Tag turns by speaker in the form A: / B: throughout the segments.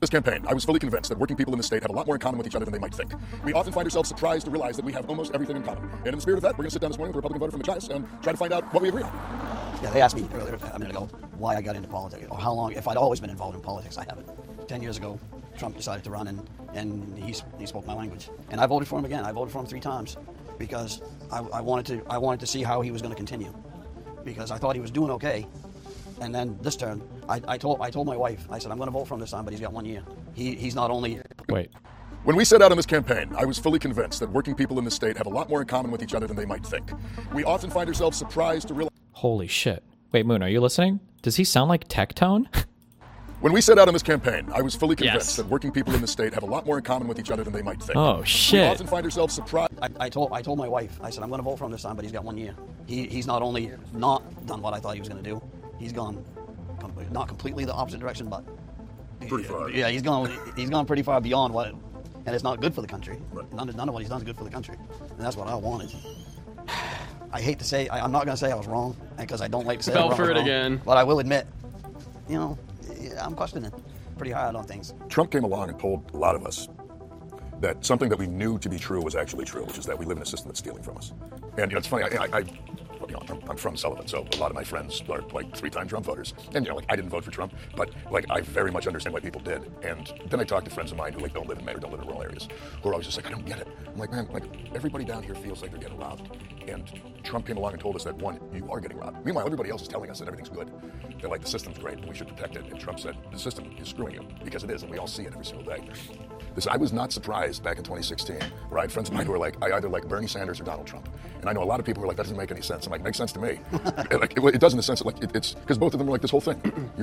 A: This campaign, I was fully convinced that working people in the state have a lot more in common with each other than they might think. We often find ourselves surprised to realize that we have almost everything in common. And in the spirit of that, we're going to sit down this morning with a Republican voter from Machias and try to find out what we agree on.
B: Yeah, they asked me earlier a minute ago why I got into politics, or how long, if I'd always been involved in politics. I haven't. 10 years ago, Trump decided to run, and he spoke my language. And I voted for him again. I voted for him 3 times because I wanted to see how he was going to continue, because I thought he was doing okay. And then this turn, I told my wife, I said, I'm going to vote for him this time, but he's got 1 year. He's not only...
C: Wait.
A: When we set out on this campaign, I was fully convinced that working people in the state have a lot more in common with each other than they might think. We often find ourselves surprised to realize...
C: Holy shit. Wait, Moon, are you listening? Does he sound like Tectone?
A: When we set out on this campaign, I was fully convinced that working people in the state have a lot more in common with each other than they might think.
C: Oh, shit.
A: We often find ourselves surprised...
B: I told my wife, I said, I'm going to vote for him this time, but he's got 1 year. He's not only not done what I thought he was going to do, he's gone not completely the opposite direction, but...
A: Pretty far.
B: Yeah, he's gone pretty far beyond what... And it's not good for the country.
A: Right.
B: None of what he's done is good for the country. And that's what I wanted. I hate to say, I'm not going to say I was wrong, because I don't like to say I was wrong.
D: Again.
B: But I will admit, I'm questioning pretty hard on things.
A: Trump came along and told a lot of us that something that we knew to be true was actually true, which is that we live in a system that's stealing from us. And it's funny, I'm from Sullivan, so a lot of my friends are like 3-time Trump voters. And I didn't vote for Trump, but I very much understand why people did. And then I talk to friends of mine who don't live in Maine or don't live in rural areas, who are always just like, I don't get it. I'm like, man, everybody down here feels like they're getting robbed. And Trump came along and told us that, one, you are getting robbed. Meanwhile, everybody else is telling us that everything's good. They're like, the system's great and we should protect it. And Trump said, the system is screwing you, because it is, and we all see it every single day. I was not surprised back in 2016, where I had friends of mine who were like, I either like Bernie Sanders or Donald Trump. And I know a lot of people who are like, that doesn't make any sense. I'm like, it makes sense to me. It does in the sense that it's because both of them are like, this whole thing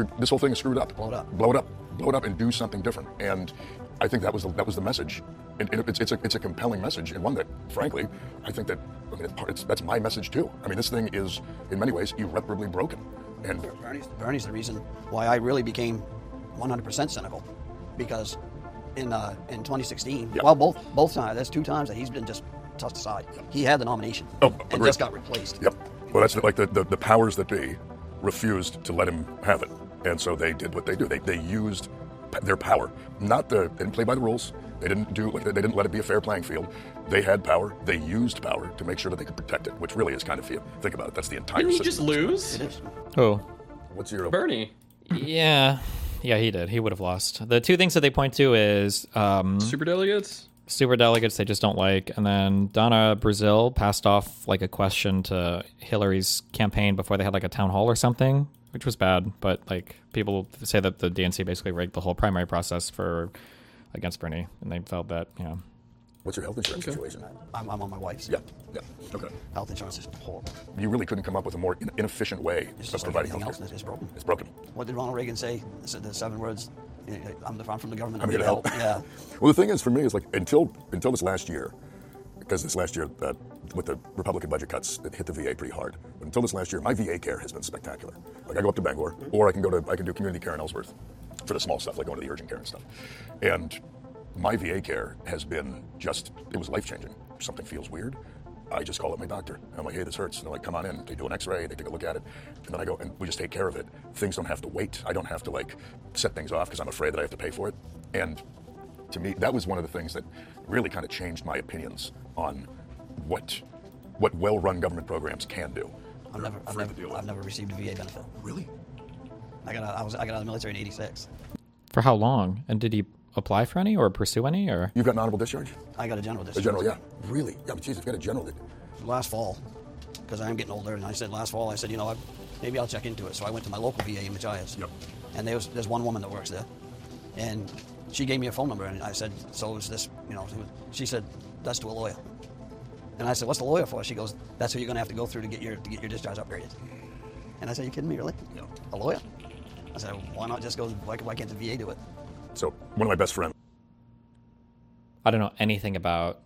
A: is screwed up. Blow it up and do something different. And I think that was the message. And it's a compelling message, and one that, frankly, I think that, that's my message too. This thing is, in many ways, irreparably broken. And
B: Bernie's the reason why I really became 100% cynical, because in 2016, well, both times, that's 2 times that he's been just tossed aside. He had the nomination and just got replaced.
A: Yep. Well, that's like the powers that be refused to let him have it, and so they did what they do. They used their power. They didn't play by the rules. They didn't let it be a fair playing field. They had power. They used power to make sure that they could protect it, which really is kind of, if you think about it, that's the entire
D: Didn't he
A: system.
D: just lose?
B: It is.
C: Oh.
A: What's your
D: Bernie.
C: Yeah, he did. He would have lost. The 2 things that they point to is
D: Superdelegates?
C: Superdelegates they just don't like, and then Donna Brazil passed off like a question to Hillary's campaign before they had like a town hall or something, which was bad. But people say that the DNC basically rigged the whole primary process against Bernie, and they felt that
A: What's your health insurance situation?
B: I'm on my wife's.
A: Yeah. Okay.
B: Health insurance is horrible.
A: You really couldn't come up with a more inefficient way of providing health care.
B: It's broken.
A: It's broken.
B: What did Ronald Reagan say? The 7 words. I'm from the government.
A: I'm here to help.
B: Yeah.
A: Well, the thing is, for me, is until this last year, because this last year with the Republican budget cuts, it hit the VA pretty hard. But until this last year, my VA care has been spectacular. I go up to Bangor, or I can do community care in Ellsworth for the small stuff, like going to the urgent care and stuff. And my VA care has been it was life-changing. If something feels weird, I just call up my doctor. And I'm like, hey, this hurts. And they're like, come on in. They do an x-ray, they take a look at it. And then I go, and we just take care of it. Things don't have to wait. I don't have to set things off because I'm afraid that I have to pay for it. And to me, that was one of the things that really kind of changed my opinions on what well-run government programs can do.
B: I've never received a VA benefit.
A: Really?
B: I got out of the military in '86.
C: For how long? And did he apply for any or pursue any? Or
A: You've got an honorable discharge?
B: I got a general discharge.
A: A general, yeah. Really? Yeah, but Jesus, you've got a general.
B: Last fall, because I am getting older, and last fall I said, maybe I'll check into it. So I went to my local VA in Machias.
A: Yep.
B: And there's one woman that works there, and she gave me a phone number, and I said, so is this, she said, that's to a lawyer. And I said, what's the lawyer for? She goes, that's who you're going to have to go through to get your discharge upgraded. And I said, you kidding me, really?
A: Yeah.
B: A lawyer? I said, why not just go, why can't the VA do it?
A: So one of my best friends.
C: I don't know anything about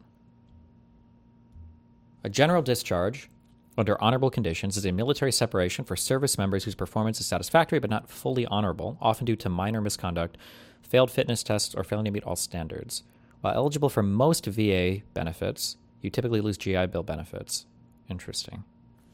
C: a general discharge under honorable conditions is a military separation for service members whose performance is satisfactory but not fully honorable, often due to minor misconduct, failed fitness tests, or failing to meet all standards. While eligible for most VA benefits, you typically lose GI Bill benefits. Interesting.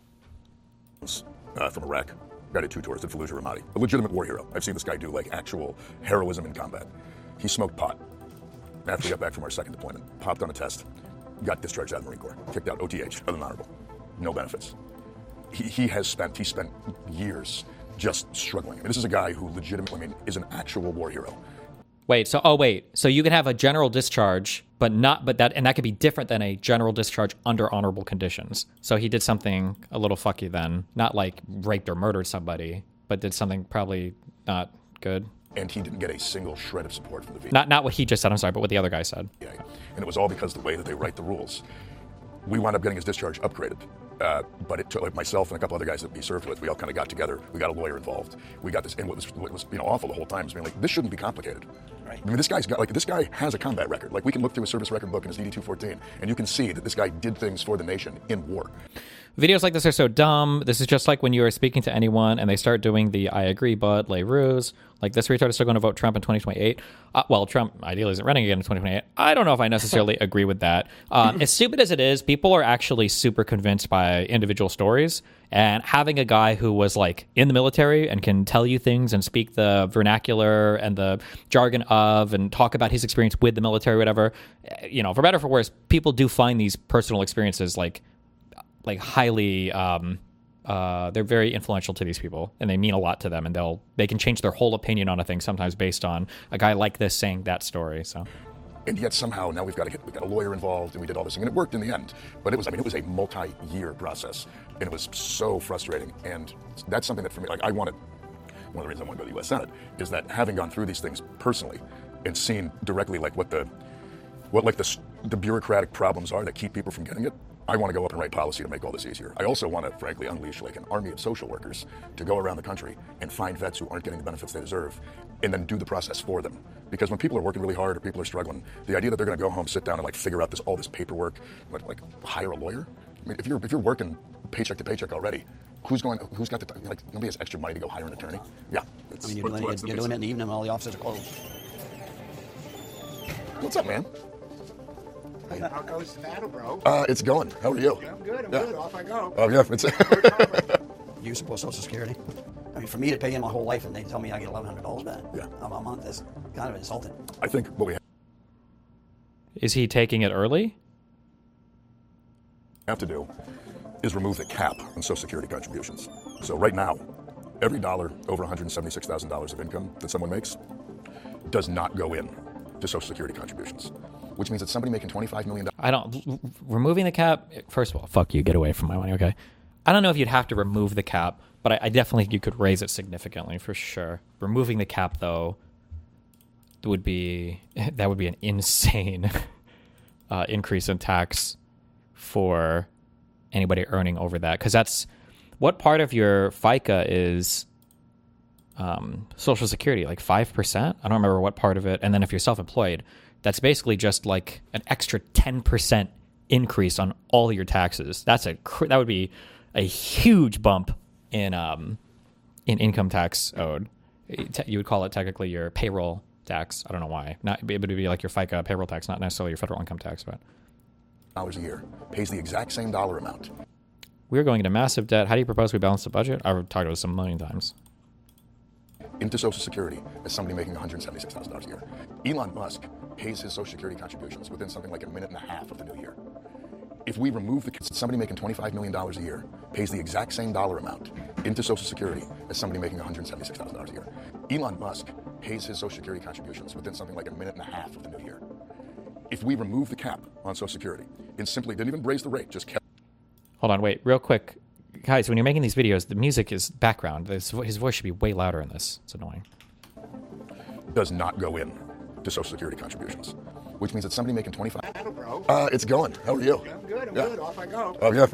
A: From Iraq. Guy did 2 tours, did Fallujah Ramadi. A legitimate war hero. I've seen this guy do actual heroism in combat. He smoked pot after we got back from our second deployment, popped on a test, got discharged out of the Marine Corps, kicked out OTH, other than honorable, no benefits. He spent years just struggling. I mean, this is a guy who legitimately, is an actual war hero.
C: So you could have a general discharge, but that could be different than a general discharge under honorable conditions. So he did something a little fucky then, not like raped or murdered somebody, but did something probably not good.
A: And he didn't get a single shred of support from the VA.
C: Not what he just said, I'm sorry, but what the other guy said.
A: Yeah, and it was all because of the way that they write the rules. We wound up getting his discharge upgraded. But it took, like, myself and a couple other guys that we served with, we all kind of got together. We got a lawyer involved. We got this, and what was awful the whole time is being like, this shouldn't be complicated. Right. I mean, this guy has a combat record. Like, we can look through his service record book in his DD-214, and you can see that this guy did things for the nation in war.
C: Videos like this are so dumb. This is just like when you are speaking to anyone and they start doing the I agree but lay ruse. Like, this retard is still going to vote Trump in 2028. Well, Trump ideally isn't running again in 2028. I don't know if I necessarily agree with that. As stupid as it is, people are actually super convinced by individual stories. And having a guy who was like in the military and can tell you things and speak the vernacular and the jargon of and talk about his experience with the military or whatever, for better or for worse, people do find these personal experiences like highly they're very influential to these people, and they mean a lot to them, and they can change their whole opinion on a thing sometimes based on a guy like this saying that story. So,
A: and yet somehow now we got a lawyer involved, and we did all this thing, and it worked in the end. But it was a multi-year process, and it was so frustrating. And that's something that for me, one of the reasons I want to go to the U.S. Senate is that having gone through these things personally and seen directly what the bureaucratic problems are that keep people from getting it. I want to go up and write policy to make all this easier. I also want to, frankly, unleash like an army of social workers to go around the country and find vets who aren't getting the benefits they deserve and then do the process for them. Because when people are working really hard or people are struggling, the idea that they're going to go home, sit down and figure out all this paperwork, hire a lawyer. I mean, if you're working paycheck to paycheck already, who's got the time? Nobody has extra money to go hire an attorney. Yeah.
B: You're doing it in the evening when all the offices are closed.
A: What's up, man?
D: How goes the battle, bro?
A: It's going. How are you?
D: I'm good. I'm good. Off I go.
A: Oh, yeah.
B: You support Social Security? I mean, for me to pay in my whole life and they tell me I get $1,100 back a month is kind of insulting.
A: I think what we
C: is he taking it early?
A: Have to do is remove the cap on Social Security contributions. So right now, every dollar over $176,000 of income that someone makes does not go in to Social Security contributions. Which means that somebody making $25 million...
C: Removing the cap, first of all, fuck you, get away from my money, okay? I don't know if you'd have to remove the cap, but I definitely think you could raise it significantly, for sure. Removing the cap, though, would be an insane increase in tax for anybody earning over that. Because that's... What part of your FICA is Social Security? Like 5%? I don't remember what part of it. And then if you're self-employed... That's basically just like an extra 10% increase on all your taxes. That would be a huge bump in income tax owed. You would call it technically your payroll tax. I don't know why. It would be like your FICA payroll tax, not necessarily your federal income tax. But
A: $1 a year pays the exact same dollar amount.
C: We're going into massive debt. How do you propose we balance the budget? I've talked about this a million times.
A: Into Social Security as somebody making $176,000 a year. Elon Musk pays his Social Security contributions within something like a minute and a half of the new year. If we remove somebody making $25 million a year pays the exact same dollar amount into Social Security as somebody making $176,000 a year. Elon Musk pays his Social Security contributions within something like a minute and a half of the new year. If we remove the cap on Social Security and simply didn't even raise the rate, just kept...
C: Hold on, wait, real quick. Guys, when you're making these videos, the music is background. His voice should be way louder in this. It's annoying.
A: Does not go in to Social Security contributions, which means that somebody making 25.
D: Battle, bro.
A: It's going. How are you?
D: I'm good. I'm good. Off I go.
A: Oh yeah.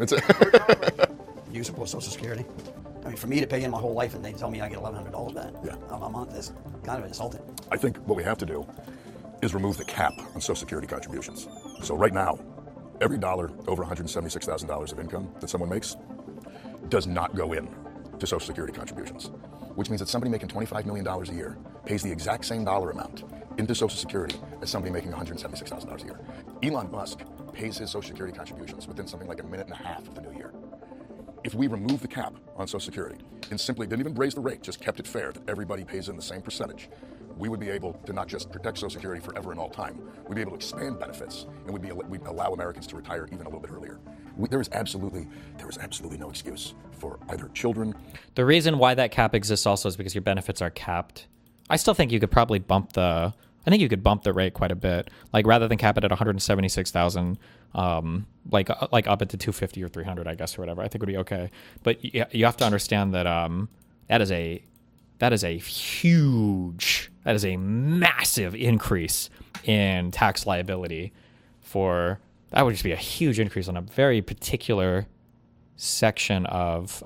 B: You support Social Security? I mean, for me to pay in my whole life and they tell me I get $1,100 back a month is kind of insulting.
A: I think what we have to do is remove the cap on Social Security contributions. So right now, every dollar over $176,000 of income that someone makes does not go in to Social Security contributions, which means that somebody making $25 million a year pays the exact same dollar amount into Social Security as somebody making $176,000 a year. Elon Musk pays his Social Security contributions within something like a minute and a half of the new year. If we remove the cap on Social Security and simply didn't even raise the rate, just kept it fair that everybody pays in the same percentage, we would be able to not just protect Social Security forever and all time, we'd be able to expand benefits, and we'd allow Americans to retire even a little bit earlier. There was absolutely no excuse for either children.
C: The reason why that cap exists also is because your benefits are capped. I still think you could probably bump the rate quite a bit. Like rather than cap it at 176,000, like up it to 250 or 300, I guess, or whatever. I think would be okay. But you have to understand that that is a massive increase in tax liability that would just be a huge increase on a very particular section of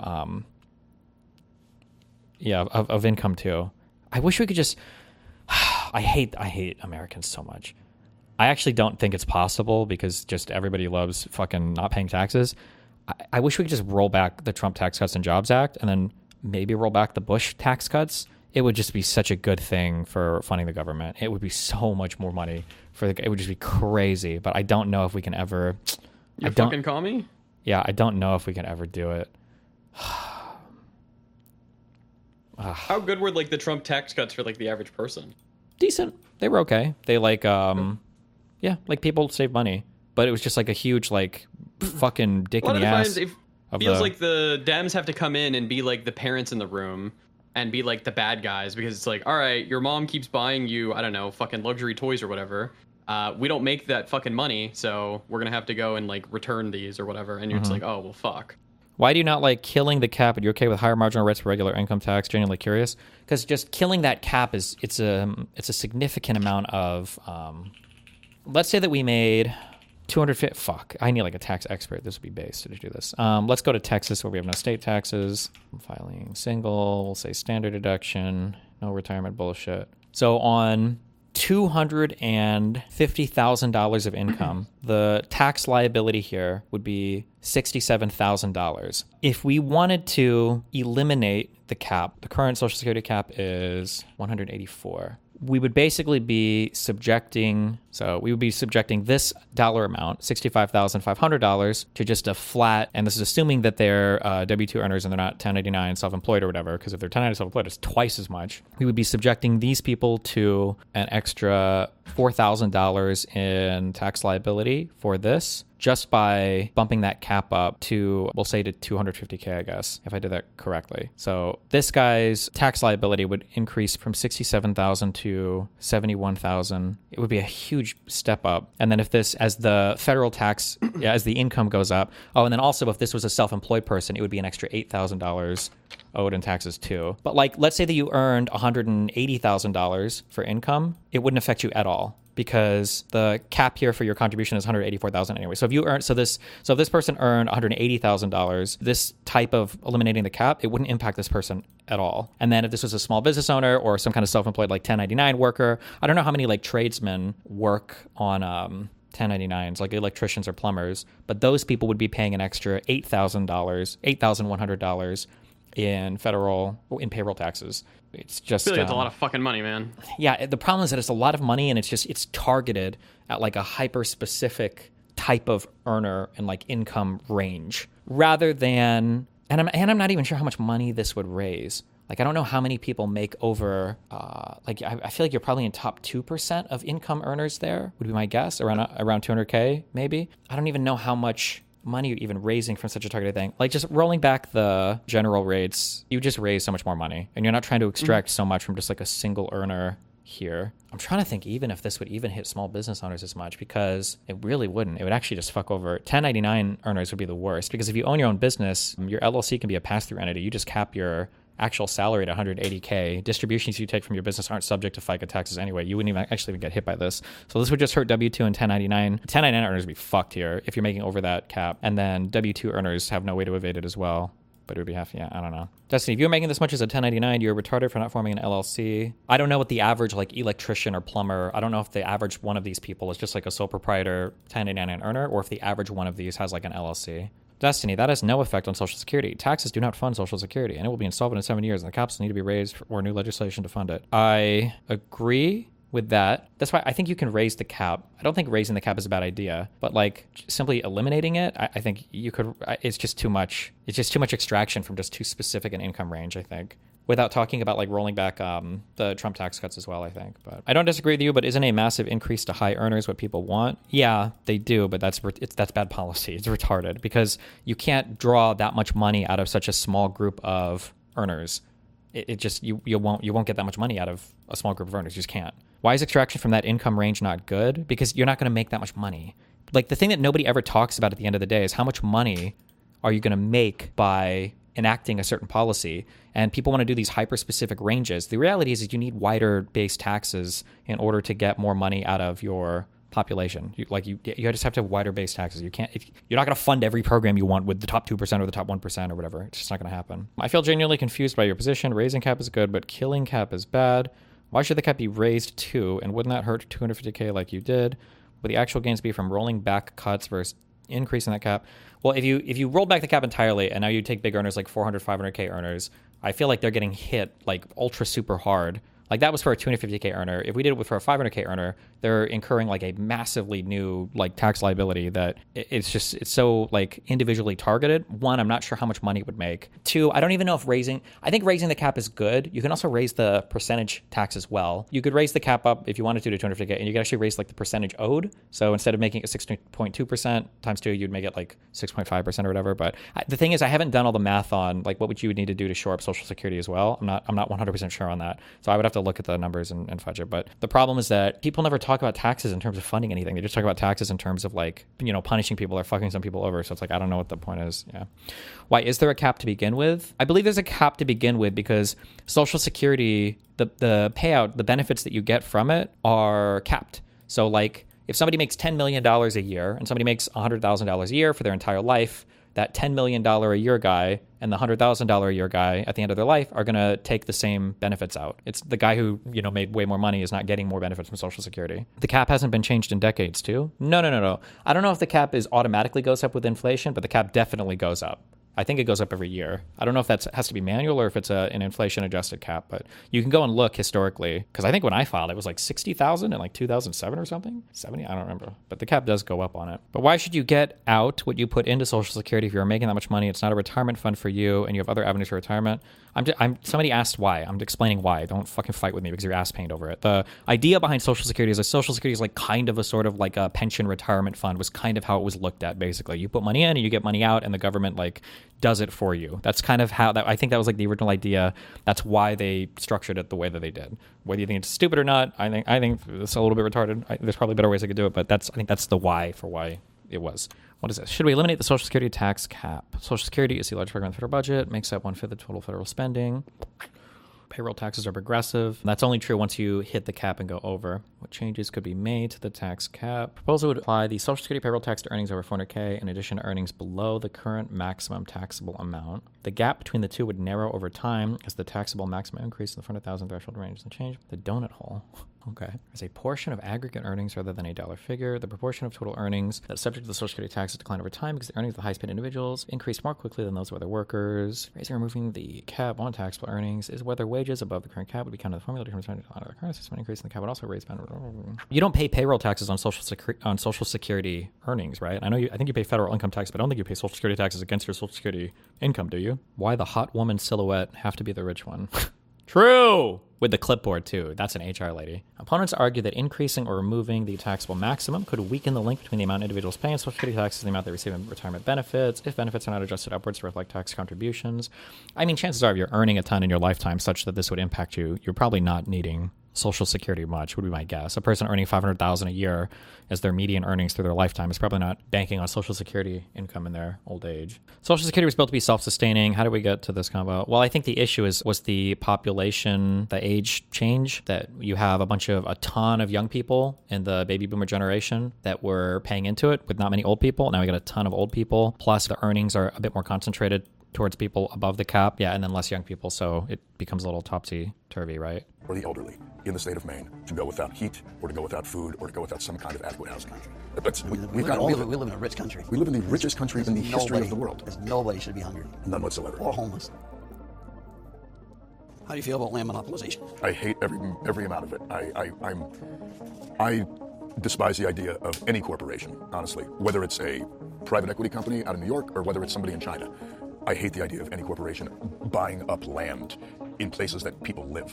C: income too. I wish we could just I hate Americans so much. I actually don't think it's possible because just everybody loves fucking not paying taxes. I wish we could just roll back the Trump Tax Cuts and Jobs Act and then maybe roll back the Bush tax cuts. It would just be such a good thing for funding the government. It would be so much more money it would just be crazy. But I don't know if we can ever.
E: You fucking call me?
C: Yeah, I don't know if we can ever do it.
E: How good were like the Trump tax cuts for like the average person?
C: Decent. They were okay. They like people save money, but it was just like a huge like fucking dick in the ass.
E: It feels like the Dems have to come in and be like the parents in the room and be like the bad guys because it's like, all right, your mom keeps buying you, I don't know, fucking luxury toys or whatever. We don't make that fucking money, so we're gonna have to go and like return these or whatever. And you're just like, oh well, fuck.
C: Why do you not like killing the cap? Are you okay with higher marginal rates for regular income tax? Genuinely curious, because just killing that cap it's a significant amount of. Let's say that we made 250. Fuck, I need like a tax expert. This would be based to do this. Let's go to Texas where we have no state taxes. Filing single. We'll say standard deduction. No retirement bullshit. So on $250,000 of income, the tax liability here would be $67,000. If we wanted to eliminate the cap, the current Social Security cap is $184. We would basically be subjecting this dollar amount, $65,500, to just a flat, and this is assuming that they're W-2 earners and they're not 1099 self-employed or whatever, because if they're 1099 self-employed, it's twice as much. We would be subjecting these people to an extra $4,000 in tax liability for this, just by bumping that cap up to, we'll say to 250K, I guess, if I did that correctly. So this guy's tax liability would increase from 67,000 to 71,000. It would be a huge step up. And then if this, as the federal tax, as the income goes up, and then also if this was a self-employed person, it would be an extra $8,000 owed in taxes too. But like, let's say that you earned $180,000 for income, it wouldn't affect you at all, because the cap here for your contribution is $184,000 anyway. So if this person earned $180,000, this type of eliminating the cap, it wouldn't impact this person at all. And then if this was a small business owner or some kind of self-employed like 1099 worker, I don't know how many like tradesmen work on 1099s, like electricians or plumbers, but those people would be paying an extra $8,100 in payroll taxes. It's just
E: I feel like it's a lot of fucking money, man.
C: Yeah, the problem is that it's a lot of money, and it's targeted at like a hyper specific type of earner and like income range, rather than and I'm not even sure how much money this would raise. Like, I don't know how many people make over, I feel like you're probably in top 2% of income earners there, would be my guess, around 200K maybe. I don't even know how much money you're even raising from such a targeted thing. Like, just rolling back the general rates, you just raise so much more money, and you're not trying to extract so much from just like a single earner here. I'm trying to think even if this would even hit small business owners as much, because it really wouldn't. It would actually just fuck over. 1099 earners would be the worst, because if you own your own business, your LLC can be a pass-through entity. You just cap your actual salary at 180K. Distributions you take from your business aren't subject to FICA taxes anyway. You wouldn't even get hit by this. So this would just hurt W-2 and 1099. 1099 earners would be fucked here if you're making over that cap. And then W-2 earners have no way to evade it as well. But it would be I don't know. Destiny, if you're making this much as a 1099, you're retarded for not forming an LLC. I don't know what the average like electrician or plumber, I don't know if the average one of these people is just like a sole proprietor 1099 earner, or if the average one of these has like an LLC. Destiny, that has no effect on Social Security. Taxes do not fund Social Security, and it will be insolvent in 7 years, and the caps need to be raised or new legislation to fund it. I agree with that. That's why I think you can raise the cap. I don't think raising the cap is a bad idea, but like simply eliminating it, I think you could, it's just too much. It's just too much extraction from just too specific an income range, I think. without talking about like rolling back the Trump tax cuts as well, I think. But I don't disagree with you, but isn't a massive increase to high earners what people want? Yeah, they do, but that's bad policy. It's retarded because you can't draw that much money out of such a small group of earners. It just you won't get that much money out of a small group of earners. You just can't. Why is extraction from that income range not good? Because you're not going to make that much money. Like the thing that nobody ever talks about at the end of the day is how much money are you going to make by enacting a certain policy, and people want to do these hyper-specific ranges. The reality is you need wider base taxes in order to get more money out of your population. You just have to have wider base taxes. You're not going to fund every program you want with the top 2% or the top 1% or whatever. It's just not going to happen. I feel genuinely confused by your position. Raising cap is good, but killing cap is bad. Why should the cap be raised too? And wouldn't that hurt 250K like you did? Would the actual gains be from rolling back cuts versus increasing that cap? Well, if you roll back the cap entirely and now you take big earners like 400, 500K earners, I feel like they're getting hit like ultra super hard. Like that was for a 250K earner. If we did it for a 500K earner, they're incurring like a massively new like tax liability that it's so like individually targeted. One, I'm not sure how much money it would make. Two, I don't even know if I think raising the cap is good. You can also raise the percentage tax as well. You could raise the cap up if you wanted to 250K, and you could actually raise like the percentage owed. So instead of making it 6.2% times 2, you'd make it like 6.5% or whatever. But the thing is, I haven't done all the math on like what would you need to do to shore up Social Security as well. I'm not 100% sure on that. So I would have to look at the numbers and fudge it. But the problem is that people never talk about taxes in terms of funding anything. They just talk about taxes in terms of like, punishing people or fucking some people over. So it's like, I don't know what the point is. Yeah. Why is there a cap to begin with? I believe there's a cap to begin with because Social Security, the payout, the benefits that you get from it are capped. So like if somebody makes $10 million a year and somebody makes $100,000 a year for their entire life, that $10 million a year guy and the $100,000 a year guy at the end of their life are going to take the same benefits out. It's the guy who, made way more money is not getting more benefits from Social Security. The cap hasn't been changed in decades too. No. I don't know if the cap automatically goes up with inflation, but the cap definitely goes up. I think it goes up every year. I don't know if that has to be manual or if it's an inflation-adjusted cap, but you can go and look historically, because I think when I filed, it was like 60,000 in like 2007 or something. 70, I don't remember. But the cap does go up on it. But why should you get out what you put into Social Security if you're making that much money? It's not a retirement fund for you, and you have other avenues for retirement. Somebody asked why. I'm explaining why. Don't fucking fight with me because you're ass pained over it. The idea behind Social Security is that Social Security is like kind of a sort of like a pension retirement fund was kind of how it was looked at, basically. You put money in and you get money out, and the government like does it for you. That's kind of how I think that was like the original idea. That's why they structured it the way that they did. Whether you think it's stupid or not, I think it's a little bit retarded. There's probably better ways I could do it, but I think that's the why for why it was. What is this? Should we eliminate the Social Security tax cap? Social Security is the largest program in the federal budget, makes up 1/5 of total federal spending. Payroll taxes are progressive. That's only true once you hit the cap and go over. What changes could be made to the tax cap? Proposal would apply the Social Security payroll tax to earnings over 400K in addition to earnings below the current maximum taxable amount. The gap between the two would narrow over time as the taxable maximum increase in the 400,000 threshold range doesn't change. The donut hole. Okay. As a portion of aggregate earnings rather than a dollar figure, the proportion of total earnings that is subject to the Social Security taxes decline over time because the earnings of the highest paid individuals increase more quickly than those of other workers. Raising or removing the cap on taxable earnings is whether wages above the current cap would be counted in the formula to determine the current system. Increase in the cap would also raise spend. You don't pay payroll taxes on Social Security earnings, right? I think you pay federal income tax, but I don't think you pay Social Security taxes against your Social Security income, do you? Why the hot woman silhouette have to be the rich one? True! With the clipboard, too. That's an HR lady. Opponents argue that increasing or removing the taxable maximum could weaken the link between the amount individuals pay in Social Security taxes and the amount they receive in retirement benefits, if benefits are not adjusted upwards to reflect tax contributions. I mean, chances are if you're earning a ton in your lifetime such that this would impact you, you're probably not needing Social Security much, would be my guess. A person earning $500,000 a year as their median earnings through their lifetime is probably not banking on Social Security income in their old age. Social Security was built to be self-sustaining. How did we get to this combo? Well, I think the issue was the population, the age change, that you have a ton of young people in the baby boomer generation that were paying into it with not many old people. Now we got a ton of old people, plus the earnings are a bit more concentrated towards people above the cap, and then less young people, so it becomes a little topsy-turvy, right?
A: Or the elderly in the state of Maine to go without heat, or to go without food, or to go without some kind of adequate housing.
B: We live in a rich country.
A: We live in the richest country in the history of the world.
B: Nobody should be hungry.
A: None whatsoever.
B: Or homeless. How do you feel about land monopolization?
A: I hate every amount of it. I despise the idea of any corporation, honestly, whether it's a private equity company out of New York or whether it's somebody in China. I hate the idea of any corporation buying up land in places that people live.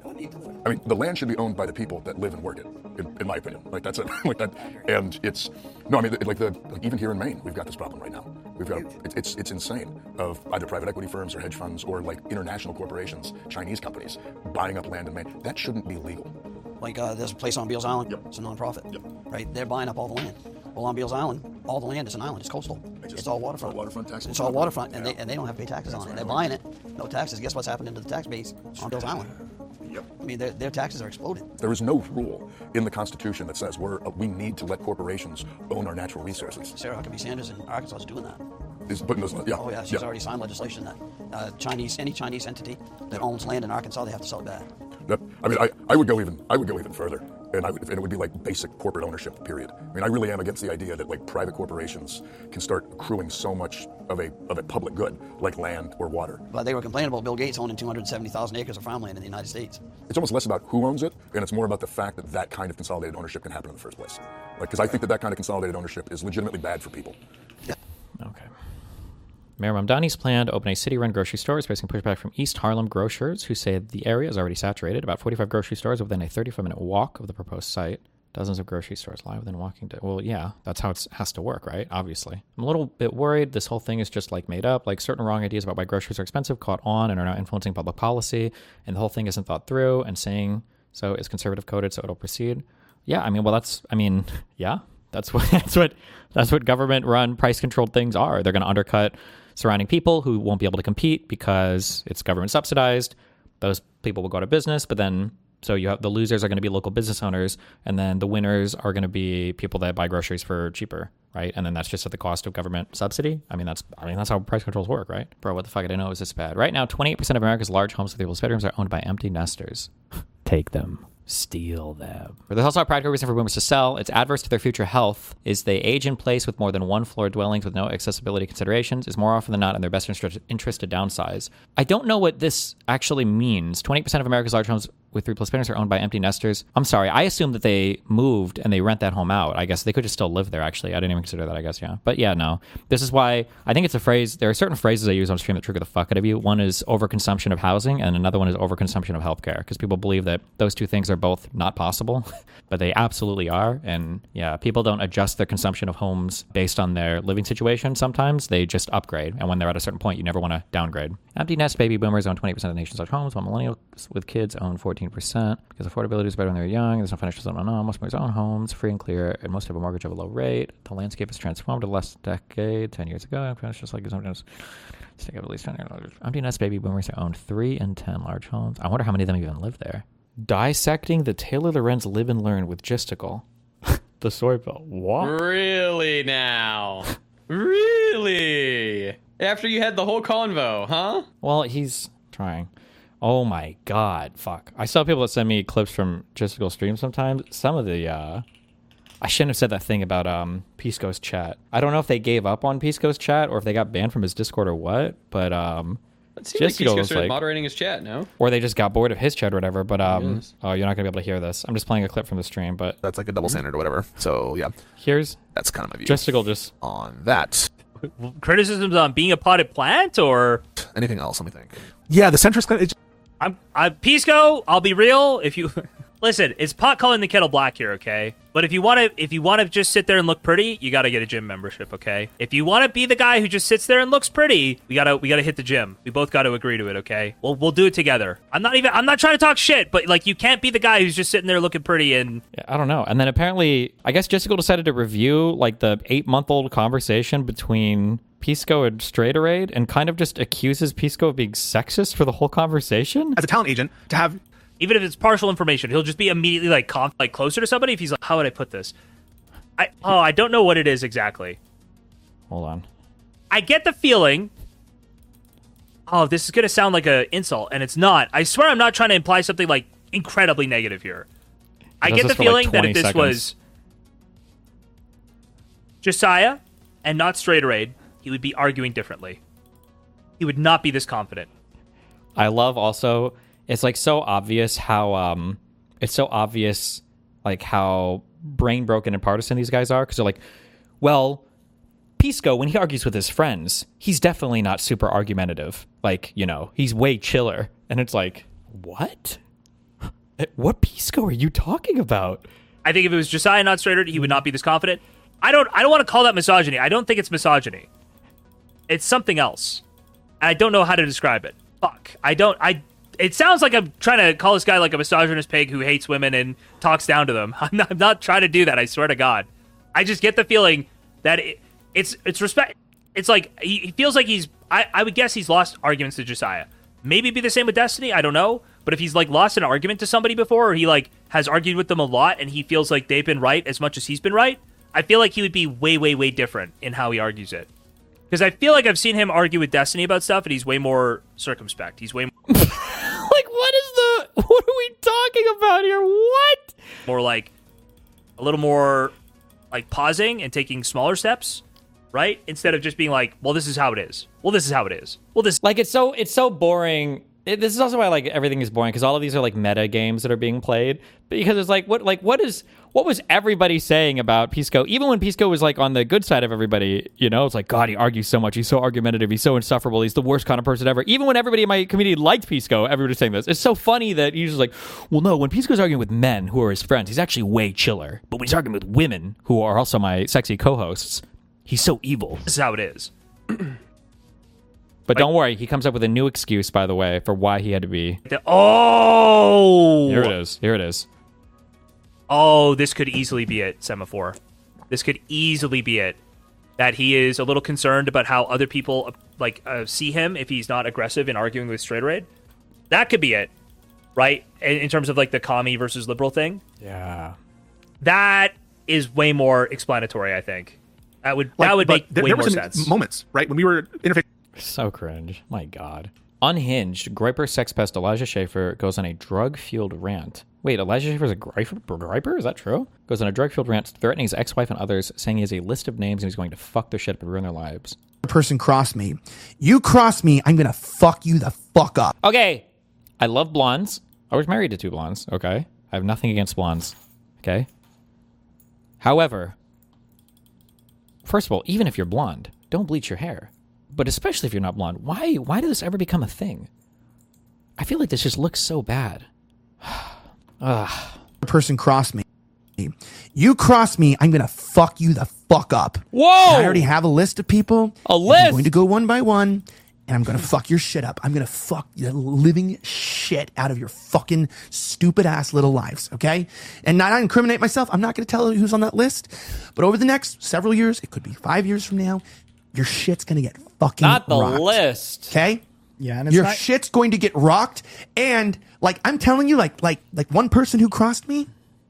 A: I mean, the land should be owned by the people that live and work it, in my opinion. Like that's it, like that. And it's no, I mean, like even here in Maine, we've got this problem right now. We've got it's insane of either private equity firms or hedge funds or like international corporations, Chinese companies buying up land in Maine. That shouldn't be legal.
B: Like there's a place on Beals Island.
A: Yep.
B: It's a nonprofit.
A: Yep.
B: Right? They're buying up all the land. Well, on Beals Island, all the land is an island. It's coastal. It's all waterfront.
A: It's all waterfront taxable.
B: It's all waterfront, and
A: Yeah.
B: they don't have to pay taxes on it. They're buying it, no taxes. Guess what's happening to the tax base on Beals Island?
A: Yep.
B: I mean, their taxes are exploding.
A: There is no rule in the Constitution that says we need to let corporations own our natural resources.
B: Sarah Huckabee Sanders in Arkansas is doing that.
A: Is putting those, yeah.
B: Oh yeah, she's already signed legislation that any Chinese entity that owns land in Arkansas, they have to sell it back.
A: I mean, I would go even further, and it would be like basic corporate ownership. Period. I mean, I really am against the idea that like private corporations can start accruing so much of a public good like land or water.
B: But they were complaining about Bill Gates owning 270,000 acres of farmland in the United States.
A: It's almost less about who owns it, and it's more about the fact that that kind of consolidated ownership can happen in the first place. Like, because I think that kind of consolidated ownership is legitimately bad for people.
C: Okay. Mayor Mamdani's plan to open a city-run grocery store is facing pushback from East Harlem grocers, who say the area is already saturated. About 45 grocery stores within a 35-minute walk of the proposed site. Dozens of grocery stores lie within walking distance. Well, yeah, that's how it has to work, right? Obviously. I'm a little bit worried this whole thing is just like made up. Like certain wrong ideas about why groceries are expensive caught on and are now influencing public policy, and the whole thing isn't thought through, and saying so is conservative coded, so it'll proceed. Yeah, I mean, well, yeah, that's what government-run, price-controlled things are. They're going to undercut surrounding people who won't be able to compete because it's government subsidized. Those people will go out of business, but then so you have the losers are going to be local business owners, and then the winners are going to be people that buy groceries for cheaper, right? And then that's just at the cost of government subsidy. I mean that's how price controls work, right? Bro, what the fuck? I didn't know it was this bad. Right now, 28% of America's large homes with people's bedrooms are owned by empty nesters. Take them. Steal them. But there's also a practical reason for boomers to sell. It's adverse to their future health. Is they age in place with more than one floor dwellings with no accessibility considerations is more often than not in their best interest to downsize. I don't know what this actually means. 20% of America's large homes with 3+ bedrooms are owned by empty nesters. I'm sorry. I assumed that they moved and they rent that home out. I guess they could just still live there, actually. I didn't even consider that, I guess, yeah. But yeah, no. This is why I think it's a phrase. There are certain phrases I use on stream that trigger the fuck out of you. One is overconsumption of housing, and another one is overconsumption of healthcare, because people believe that those two things are both not possible, but they absolutely are. And yeah, people don't adjust their consumption of homes based on their living situation. Sometimes they just upgrade, and when they're at a certain point, you never want to downgrade. Empty nest baby boomers own 20% of the nation's large homes, while millennials with kids own 14%. Because affordability is better when they're young. There's no financial settlement. Most boomers own homes, free and clear, and most have a mortgage of a low rate. The landscape has transformed over the last decade, 10 years ago. It's just like sometimes take up at least 10 years. Empty nest baby boomers own 3 in 10 large homes. I wonder how many of them even live there. Dissecting the Taylor Lorenz live and learn with Gisticle. The story about what?
E: Really now? Really? After you had the whole convo, huh?
C: Well, he's trying. Oh my god, fuck. I saw people that send me clips from Gisticle stream sometimes. Some of the, I shouldn't have said that thing about Pisco's chat. I don't know if they gave up on Pisco's chat or if they got banned from his Discord or what, but
E: It seems like
C: Gisticle
E: Pisco
C: was
E: started
C: like,
E: moderating his chat, no?
C: or they just got bored of his chat or whatever, but
E: Yes.
C: oh, you're not gonna be able to hear this. I'm just playing a clip from the stream, but
F: That's like a double standard or whatever. So yeah,
C: here's
F: that's kind of my view
C: Gisticle just
F: on that.
G: Criticisms on being a potted plant, or
F: Anything else? Let me think. Yeah, the centrist.
G: I'm Pisco. I'll be real. If you listen, it's pot calling the kettle black here, okay? But if you want to just sit there and look pretty, you got to get a gym membership, okay? If you want to be the guy who just sits there and looks pretty, we gotta hit the gym. We both got to agree to it, okay? We'll do it together. I'm not trying to talk shit, but like you can't be the guy who's just sitting there looking pretty and
C: yeah, I don't know. And then apparently, I guess Gisticle decided to review like the 8-month-old conversation between Pisco and Straighteraid and kind of just accuses Pisco of being sexist for the whole conversation.
F: As a talent agent, to have
G: even if it's partial information, he'll just be immediately like closer to somebody if he's like, how would I put this? I don't know what it is exactly.
C: Hold on.
G: I get the feeling, oh, this is going to sound like an insult, and it's not. I swear I'm not trying to imply something like incredibly negative here. I
C: does
G: get
C: this
G: the
C: for, like,
G: feeling that
C: 20
G: if this
C: seconds.
G: was Josiah and not Straighteraid, he would be arguing differently. He would not be this confident.
C: I love also, it's like so obvious how, it's so obvious like how brain broken and partisan these guys are. Because they're like, well, Pisco, when he argues with his friends, he's definitely not super argumentative. Like, you know, he's way chiller. And it's like, what? What Pisco are you talking about?
G: I think if it was Josiah, not Strader, he would not be this confident. I don't want to call that misogyny. I don't think it's misogyny. It's something else. I don't know how to describe it. Fuck. It sounds like I'm trying to call this guy like a misogynist pig who hates women and talks down to them. I'm not trying to do that, I swear to God. I just get the feeling that it's respect. It's like he feels like I would guess he's lost arguments to Josiah. Maybe it'd be the same with Destiny, I don't know. But if he's like lost an argument to somebody before, or he like has argued with them a lot and he feels like they've been right as much as he's been right, I feel like he would be way, way, way different in how he argues it. Because I feel like I've seen him argue with Destiny about stuff and he's way more circumspect. He's way more
C: Like, what are we talking about here? What?
G: more like a little more like pausing and taking smaller steps, right? Instead of just being like, well, this is how it is. Well, this is how it is. Well, this
C: Like, it's so boring. This is also why like everything is boring, because all of these are like meta games that are being played. Because it's like what was everybody saying about Pisco? Even when Pisco was like on the good side of everybody, you know, it's like, God, he argues so much. He's so argumentative. He's so insufferable. He's the worst kind of person ever. Even when everybody in my community liked Pisco, everybody's saying this. It's so funny that he's just like, well, no, when Pisco's arguing with men who are his friends, he's actually way chiller. But when he's arguing with women who are also my sexy co-hosts, he's so evil.
G: is how it is.
C: But don't worry, he comes up with a new excuse, by the way, for why he had to be.
G: Oh!
C: Here it is. Here it is.
G: Oh, this could easily be it, Semaphore. This could easily be it. That he is a little concerned about how other people see him if he's not aggressive in arguing with Straight Raid. That could be it, right? In terms of like the commie versus liberal thing.
C: Yeah.
G: That is way more explanatory, I think. That would make way
F: there
G: more
F: was
G: sense.
F: moments, right, when we were interfacing.
C: So cringe. My God. Unhinged, Groiper sex pest Elijah Schaefer goes on a drug-fueled rant. Wait, Elijah Schaefer's a Groiper? Is that true? Goes on a drug-fueled rant threatening his ex-wife and others, saying he has a list of names and he's going to fuck their shit up and ruin their lives.
H: Person crossed me. You cross me, I'm gonna fuck you the fuck up.
C: Okay. I love blondes. I was married to 2 blondes. Okay. I have nothing against blondes. Okay. However, first of all, even if you're blonde, don't bleach your hair. But especially if you're not blonde, why did this ever become a thing? I feel like this just looks so bad.
H: Person crossed me. You cross me, I'm gonna fuck you the fuck up.
C: Whoa!
H: I already have a list of people.
C: A list?
H: I'm going to go one by one, and I'm gonna fuck your shit up. I'm gonna fuck the living shit out of your fucking stupid ass little lives, okay? And not incriminate myself. I'm not gonna tell you who's on that list. But over the next several years, it could be 5 years from now, your shit's gonna get fucking
C: Not the
H: rocked.
C: list.
H: Okay?
I: Yeah, and it's
H: Your
I: not,
H: shit's going to get rocked. And like I'm telling you, like one person who crossed me,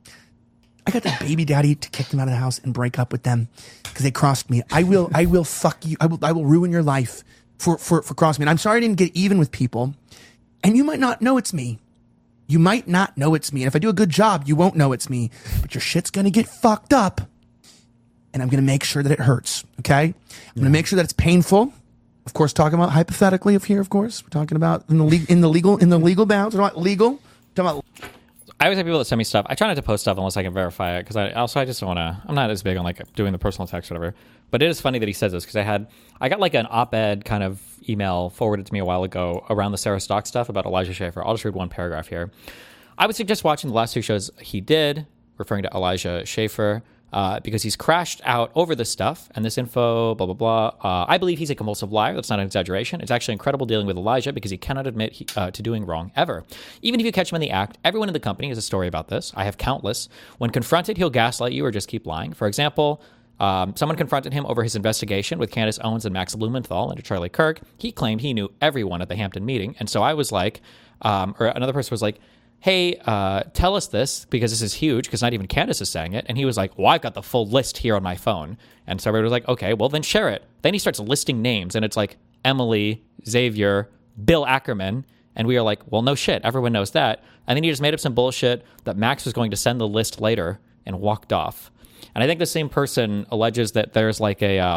H: I got the baby daddy to kick them out of the house and break up with them because they crossed me. I will fuck you. I will ruin your life for crossing me. And I'm sorry I didn't get even with people. And you might not know it's me. You might not know it's me. And if I do a good job, you won't know it's me. But your shit's gonna get fucked up. And I'm going to make sure that it hurts, okay? I'm going to make sure that it's painful. Of course, talking about hypothetically of here, of course. We're talking about in the legal bounds. We're not legal. We're talking about.
C: I always have people that send me stuff. I try not to post stuff unless I can verify it, because I just don't want to. I'm not as big on like doing the personal text or whatever. But it is funny that he says this, because I got like an op-ed kind of email forwarded to me a while ago around the Sarah Stock stuff about Elijah Schaefer. I'll just read one paragraph here. I would suggest watching the last 2 shows he did, referring to Elijah Schaefer. Because he's crashed out over this stuff and this info, blah, blah, blah. I believe he's a compulsive liar. That's not an exaggeration. It's actually incredible dealing with Elijah because he cannot admit to doing wrong ever. Even if you catch him in the act, everyone in the company has a story about this. I have countless. When confronted, he'll gaslight you or just keep lying. For example, someone confronted him over his investigation with Candace Owens and Max Blumenthal into Charlie Kirk. He claimed he knew everyone at the Hampton meeting. And so I was like, or another person was like, hey, tell us this, because this is huge, because not even Candace is saying it. And he was like, well, I've got the full list here on my phone. And so everybody was like, okay, well, then share it. Then he starts listing names, and it's like Emily, Xavier, Bill Ackerman. And we are like, well, no shit. Everyone knows that. And then he just made up some bullshit that Max was going to send the list later and walked off. And I think the same person alleges that there's like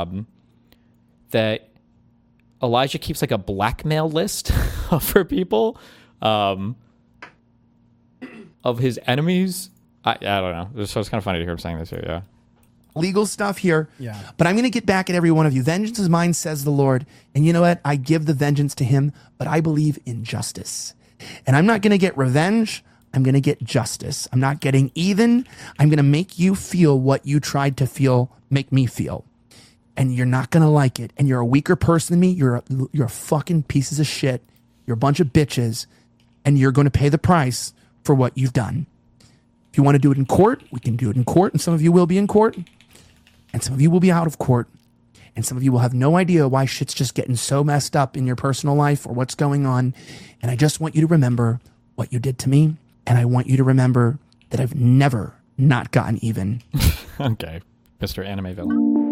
C: that Elijah keeps like a blackmail list for people. Of his enemies. I don't know. So it's kind of funny to hear him saying this here, yeah.
H: legal stuff here.
I: Yeah.
H: But I'm going to get back at every one of you. Vengeance is mine, says the Lord. And you know what? I give the vengeance to him, but I believe in justice. And I'm not going to get revenge. I'm going to get justice. I'm not getting even. I'm going to make you feel what you tried to feel, make me feel. And you're not going to like it. And you're a weaker person than me. You're a fucking pieces of shit. You're a bunch of bitches. And you're going to pay the price for what you've done. If you want to do it in court, we can do it in court. And some of you will be in court. And some of you will be out of court. And some of you will have no idea why shit's just getting so messed up in your personal life or what's going on. And I just want you to remember what you did to me. And I want you to remember that I've never not gotten even.
C: Okay, Mr. Anime Villain.